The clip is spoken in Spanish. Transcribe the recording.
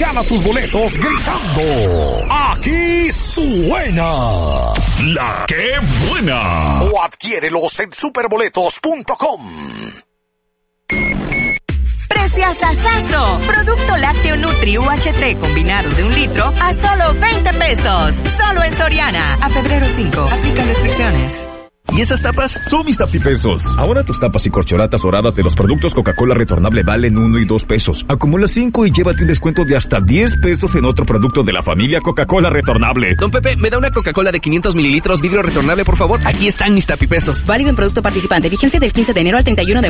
gana tus boletos gritando. ¡Aquí suena la que buena! O adquiérelos en superboletos.com. Preciasasazo. Producto lácteo Nutri UHT combinado de 1 litro a solo 20 pesos. Solo en Soriana. A febrero 5. Aplican restricciones. ¿Y esas tapas? Son mis tapipesos. Ahora tus tapas y corcholatas doradas de los productos Coca-Cola retornable valen 1 y 2 pesos. Acumula 5 y llévate un descuento de hasta 10 pesos en otro producto de la familia Coca-Cola retornable. Don Pepe, ¿me da una Coca-Cola de 500 mililitros vidrio retornable, por favor? Aquí están mis tapipesos. Válido en producto participante. Vigencia del 15 de enero al 31 de